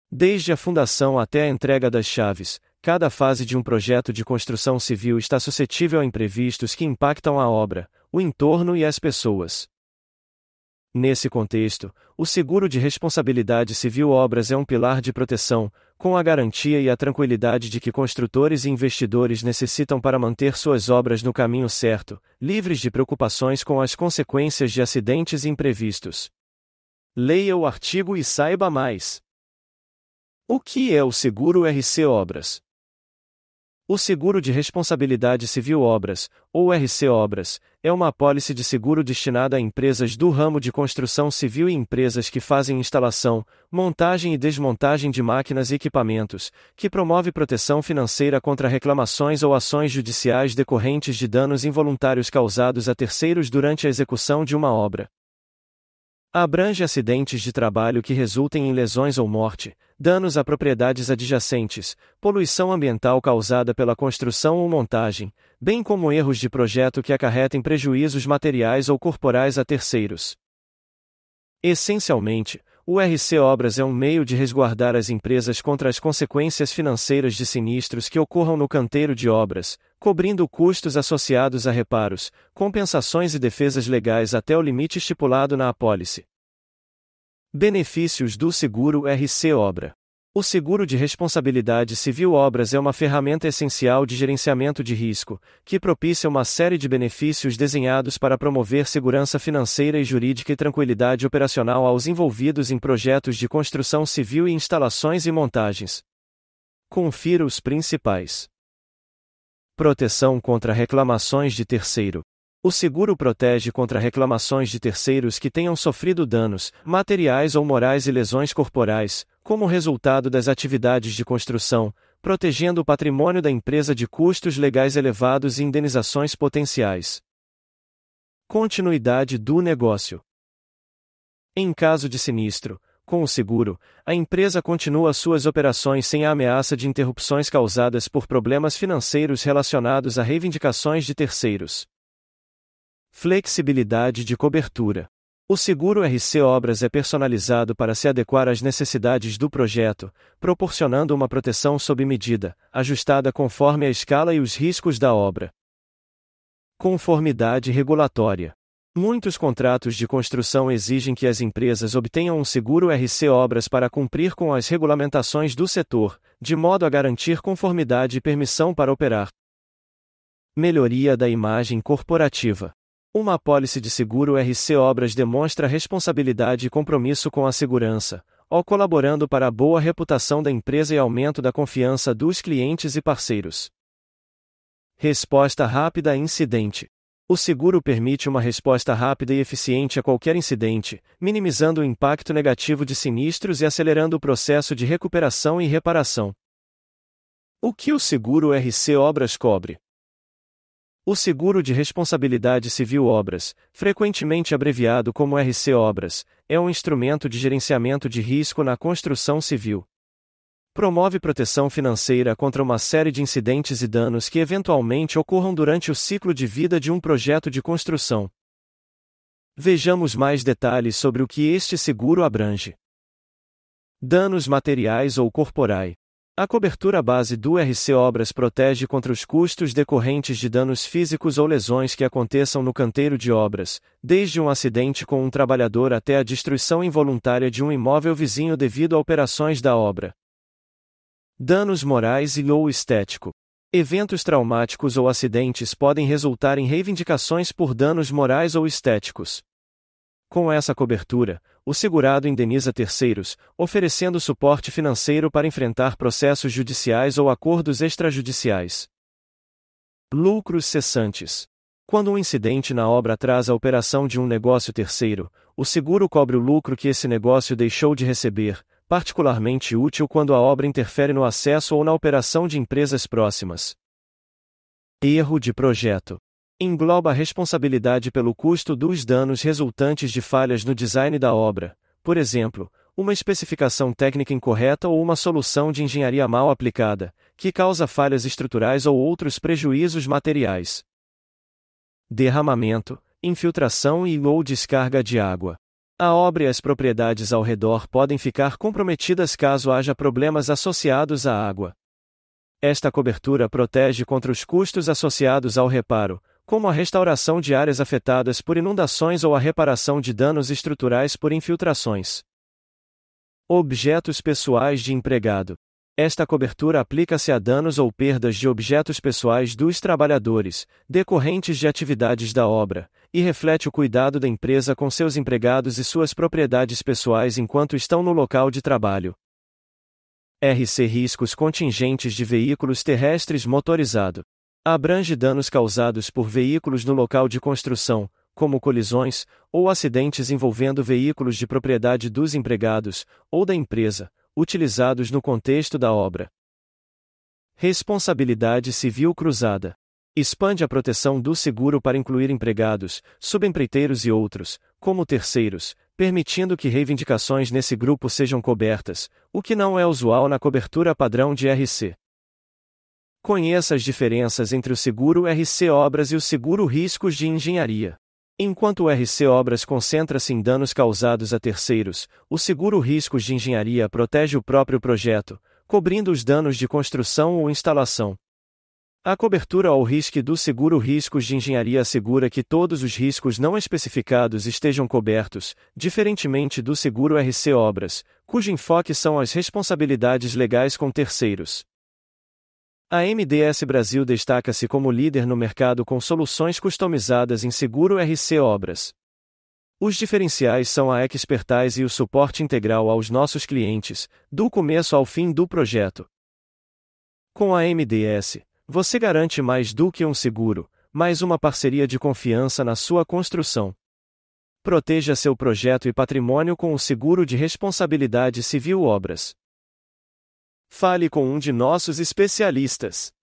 Desde a fundação até a entrega das chaves, cada fase de um projeto de construção civil está suscetível a imprevistos que impactam a obra, o entorno e as pessoas. Nesse contexto, o seguro de responsabilidade civil obras é um pilar de proteção, com a garantia e a tranquilidade de que construtores e investidores necessitam para manter suas obras no caminho certo, livres de preocupações com as consequências de acidentes imprevistos. Leia o artigo e saiba mais. O que é o Seguro RC Obras? O Seguro de Responsabilidade Civil Obras, ou RC Obras, é uma apólice de seguro destinada a empresas do ramo de construção civil e empresas que fazem instalação, montagem e desmontagem de máquinas e equipamentos, que promove proteção financeira contra reclamações ou ações judiciais decorrentes de danos involuntários causados a terceiros durante a execução de uma obra. Abrange acidentes de trabalho que resultem em lesões ou morte, danos a propriedades adjacentes, poluição ambiental causada pela construção ou montagem, bem como erros de projeto que acarretem prejuízos materiais ou corporais a terceiros. Essencialmente, o RC Obras é um meio de resguardar as empresas contra as consequências financeiras de sinistros que ocorram no canteiro de obras, cobrindo custos associados a reparos, compensações e defesas legais até o limite estipulado na apólice. Benefícios do Seguro RC Obra. O Seguro de Responsabilidade Civil Obras é uma ferramenta essencial de gerenciamento de risco, que propicia uma série de benefícios desenhados para promover segurança financeira e jurídica e tranquilidade operacional aos envolvidos em projetos de construção civil e instalações e montagens. Confira os principais. Proteção contra reclamações de terceiro. O seguro protege contra reclamações de terceiros que tenham sofrido danos, materiais ou morais e lesões corporais, como resultado das atividades de construção, protegendo o patrimônio da empresa de custos legais elevados e indenizações potenciais. Continuidade do negócio. Em caso de sinistro, com o seguro, a empresa continua suas operações sem a ameaça de interrupções causadas por problemas financeiros relacionados a reivindicações de terceiros. Flexibilidade de cobertura. O seguro RC Obras é personalizado para se adequar às necessidades do projeto, proporcionando uma proteção sob medida, ajustada conforme a escala e os riscos da obra. Conformidade regulatória. Muitos contratos de construção exigem que as empresas obtenham um seguro RC Obras para cumprir com as regulamentações do setor, de modo a garantir conformidade e permissão para operar. Melhoria da imagem corporativa. Uma apólice de seguro RC Obras demonstra responsabilidade e compromisso com a segurança, colaborando para a boa reputação da empresa e aumento da confiança dos clientes e parceiros. Resposta rápida a incidente. O seguro permite uma resposta rápida e eficiente a qualquer incidente, minimizando o impacto negativo de sinistros e acelerando o processo de recuperação e reparação. O que o seguro RC Obras cobre? O Seguro de Responsabilidade Civil Obras, frequentemente abreviado como RC Obras, é um instrumento de gerenciamento de risco na construção civil. Promove proteção financeira contra uma série de incidentes e danos que eventualmente ocorram durante o ciclo de vida de um projeto de construção. Vejamos mais detalhes sobre o que este seguro abrange. Danos materiais ou corporais. A cobertura base do RC Obras protege contra os custos decorrentes de danos físicos ou lesões que aconteçam no canteiro de obras, desde um acidente com um trabalhador até a destruição involuntária de um imóvel vizinho devido a operações da obra. Danos morais ou estético. Eventos traumáticos ou acidentes podem resultar em reivindicações por danos morais ou estéticos. Com essa cobertura, o segurado indeniza terceiros, oferecendo suporte financeiro para enfrentar processos judiciais ou acordos extrajudiciais. Lucros cessantes. Quando um incidente na obra atrasa a operação de um negócio terceiro, o seguro cobre o lucro que esse negócio deixou de receber, particularmente útil quando a obra interfere no acesso ou na operação de empresas próximas. Erro de projeto. Engloba a responsabilidade pelo custo dos danos resultantes de falhas no design da obra, por exemplo, uma especificação técnica incorreta ou uma solução de engenharia mal aplicada, que causa falhas estruturais ou outros prejuízos materiais. Derramamento, infiltração ou descarga de água. A obra e as propriedades ao redor podem ficar comprometidas caso haja problemas associados à água. Esta cobertura protege contra os custos associados ao reparo, como a restauração de áreas afetadas por inundações ou a reparação de danos estruturais por infiltrações. Objetos pessoais de empregado. Esta cobertura aplica-se a danos ou perdas de objetos pessoais dos trabalhadores, decorrentes de atividades da obra, e reflete o cuidado da empresa com seus empregados e suas propriedades pessoais enquanto estão no local de trabalho. RC Riscos contingentes de veículos terrestres motorizado. Abrange danos causados por veículos no local de construção, como colisões, ou acidentes envolvendo veículos de propriedade dos empregados, ou da empresa, utilizados no contexto da obra. Responsabilidade civil cruzada. Expande a proteção do seguro para incluir empregados, subempreiteiros e outros, como terceiros, permitindo que reivindicações nesse grupo sejam cobertas, o que não é usual na cobertura padrão de RC. Conheça as diferenças entre o seguro RC Obras e o seguro Riscos de Engenharia. Enquanto o RC Obras concentra-se em danos causados a terceiros, o seguro Riscos de Engenharia protege o próprio projeto, cobrindo os danos de construção ou instalação. A cobertura ao risco do seguro Riscos de Engenharia assegura que todos os riscos não especificados estejam cobertos, diferentemente do seguro RC Obras, cujo enfoque são as responsabilidades legais com terceiros. A MDS Brasil destaca-se como líder no mercado com soluções customizadas em seguro RC Obras. Os diferenciais são a expertise e o suporte integral aos nossos clientes, do começo ao fim do projeto. Com a MDS, você garante mais do que um seguro, mas uma parceria de confiança na sua construção. Proteja seu projeto e patrimônio com o seguro de responsabilidade civil Obras. Fale com um de nossos especialistas.